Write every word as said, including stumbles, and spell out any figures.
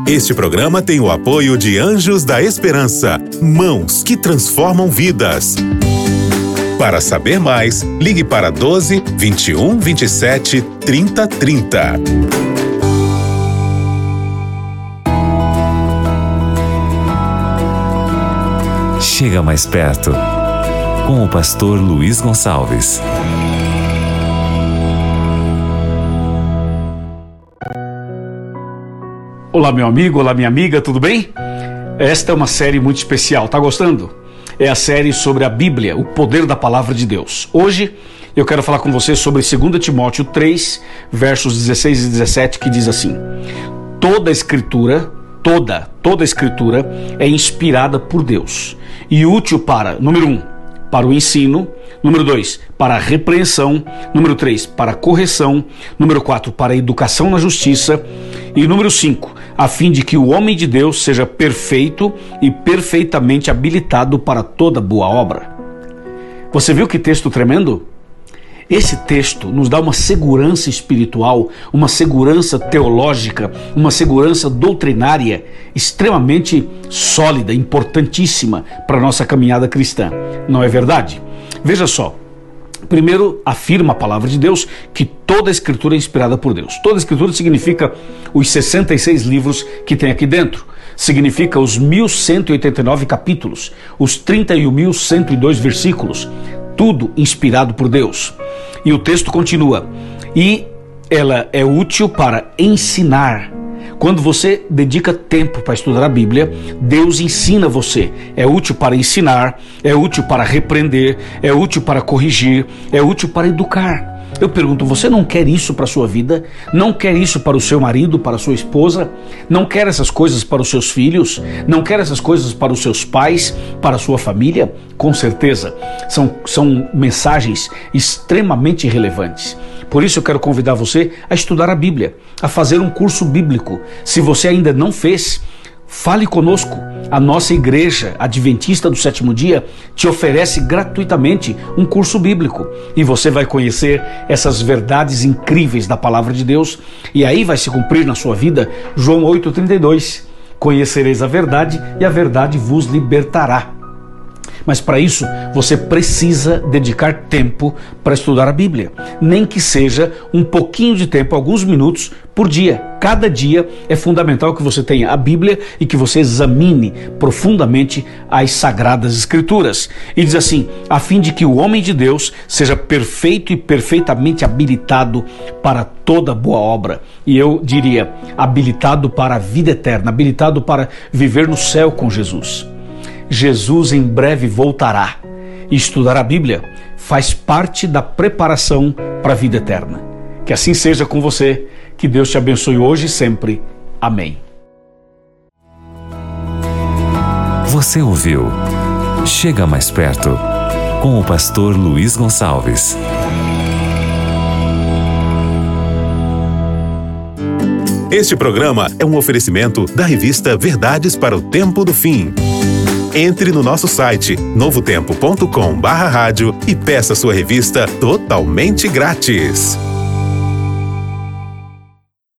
Este programa tem o apoio de Anjos da Esperança, mãos que transformam vidas. Para saber mais, ligue para doze, vinte e um, vinte e sete, trinta, trinta. Chega mais perto, com o pastor Luiz Gonçalves. Olá, meu amigo, olá, minha amiga, tudo bem? Esta é uma série muito especial, tá gostando? É a série sobre a Bíblia, o poder da palavra de Deus. Hoje eu quero falar com você sobre dois Timóteo três, versos dezesseis e dezessete, que diz assim: toda a escritura, toda, toda a escritura é inspirada por Deus e útil para, número um, para o ensino, número dois, para a repreensão, número três, para a correção, número quatro, para a educação na justiça e número cinco, a fim de que o homem de Deus seja perfeito e perfeitamente habilitado para toda boa obra. Você viu que texto tremendo? Esse texto nos dá uma segurança espiritual, uma segurança teológica, uma segurança doutrinária extremamente sólida, importantíssima para a nossa caminhada cristã. Não é verdade? Veja só. Primeiro, afirma a palavra de Deus que toda a escritura é inspirada por Deus. Toda a escritura significa os sessenta e seis livros que tem aqui dentro. Significa os mil cento e oitenta e nove capítulos, os trinta e um mil cento e dois versículos. Tudo inspirado por Deus. E o texto continua: e ela é útil para ensinar. Quando você dedica tempo para estudar a Bíblia, Deus ensina você. É útil para ensinar, é útil para repreender, é útil para corrigir, é útil para educar. Eu pergunto, você não quer isso para a sua vida? Não quer isso para o seu marido, para a sua esposa? Não quer essas coisas para os seus filhos? Não quer essas coisas para os seus pais, para a sua família? Com certeza, são, são mensagens extremamente relevantes. Por isso eu quero convidar você a estudar a Bíblia, a fazer um curso bíblico. Se você ainda não fez, fale conosco. A nossa igreja adventista do sétimo dia te oferece gratuitamente um curso bíblico e você vai conhecer essas verdades incríveis da palavra de Deus, e aí vai se cumprir na sua vida João oito, trinta e dois: conhecereis a verdade e a verdade vos libertará. Mas para isso, você precisa dedicar tempo para estudar a Bíblia. Nem que seja um pouquinho de tempo, alguns minutos por dia. Cada dia é fundamental que você tenha a Bíblia e que você examine profundamente as Sagradas Escrituras. E diz assim: a fim de que o homem de Deus seja perfeito e perfeitamente habilitado para toda boa obra. E eu diria, habilitado para a vida eterna, habilitado para viver no céu com Jesus. Jesus em breve voltará, e estudar a Bíblia faz parte da preparação para a vida eterna. Que assim seja com você, que Deus te abençoe hoje e sempre. Amém. Você ouviu Chega Mais Perto, com o pastor Luiz Gonçalves. Este programa é um oferecimento da revista Verdades para o Tempo do Fim. Entre no nosso site novo tempo ponto com barra rádio e peça sua revista totalmente grátis.